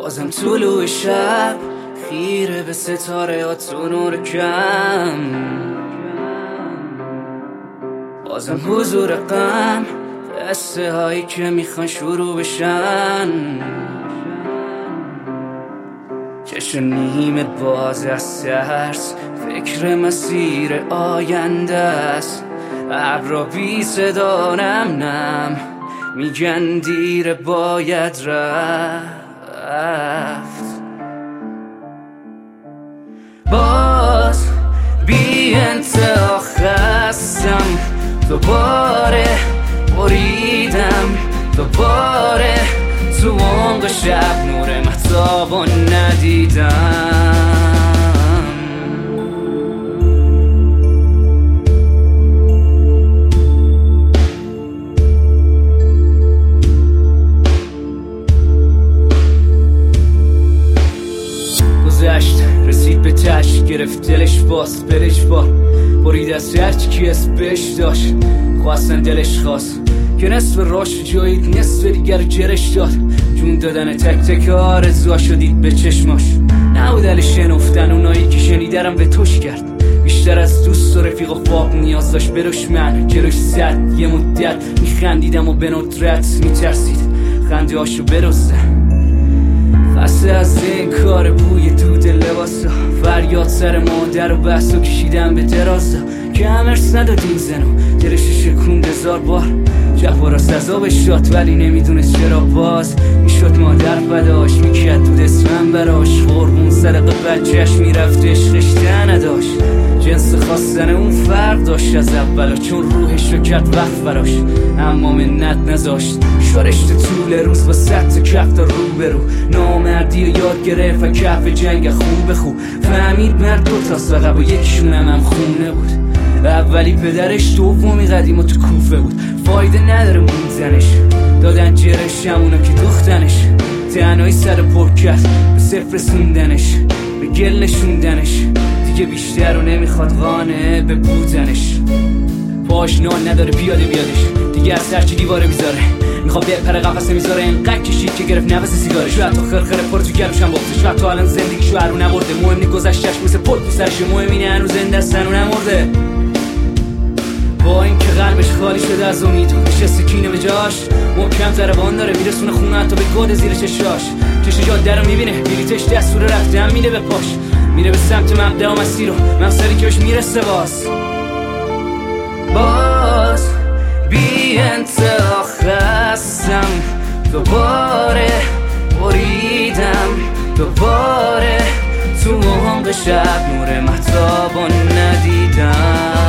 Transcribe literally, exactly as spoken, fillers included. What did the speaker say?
بازم طلوع شب خیره به ستاره ها تو نور کم، بازم حضور غم، قصه هایی که میخوان شروع بشن. چشم نیمت باز از ترس، فکر مسیر آینده است. ابرا بی صدا نم نم میگن دیر باید رفت. باز بی انتها خستم، دوباره بریدم، دوباره تو عمق شب نور مهتابو ندیدم. گذشت رسید به تش، گرفت دلش باز برش بار، برید از هرچی کی اسم بهش داشت. خواستن دلش خواست که نصف راش جایید، نصف دیگر جرش داد. جون دادن تک تک آرزوها شدید به چشماش، نبود دل شنفتن اونایی که شنیدرم به توش کرد. بیشتر از دوست و رفیق و فاق نیاز داشت به دشمن. جلوش زد یه مدت میخندیدم و به ندرت میترسید خنده هاشو برستن. خسته از این کار بوی دود لباسا، فریاد سر مادر و بحث و کشیدم به درازا. که هم ارس نداد این زنو، دلش شکوند هزار بار. جفا را سزا بشد ولی نمیدونست چرا باز میشد مادر فداش، میکرد دود اسمم براش. قربون صدق بچهش میرفت عشقش ده نداشت. جنس خواستن اون فرق داشت از اولا، چون روحش رو کرد وقت براش اما منت نذاشت. شورشت طول روز با ست تا کف تا رو برو، نامردی و یاد گرفت و کف جنگ خوب خوب. فهمید مرد دو تاست و با یکشون هم, هم خونه بود. اولی پدرش، دومی قدیم و تو کوفه بود. فایده نداره موندنش، دادن جرش همونا که دختنش. تنهایی سر پر کرد به صفر رسوندنش، به گل نشوندنش. دیگه بیشتر رو نمیخواد قانه به بودنش. پاش نان نداره بیاده بیادش، دیگه از هرچی دیواره بیزاره. میخواد بپره قفصه میذاره، اینقدر کشید که گرفت نفس سیگارش. شاید تا خرخره پر تو گلوش هم باخته، شاید تا الان زندگیشو هرو نبرده. مهم نی گذشتش مثل پل تو سرش، مهم اینه هنوز زنده است هنو نمرده. با این که قلبش خالی شده از امید، نشسته کینه به جاش. محکم ضربان داره میرسونه خونه حتی به گود زیر چشاش. چش جاده رو میبینه، بلیتش دستور رفتن میده به پاش. میره به سمت مبدأ و مسیر و مقصدی که بهش میرسه. باز باز بی انتها خستم، دوباره بریدم، دوباره تو عمق شب نور مهتابو ندیدم.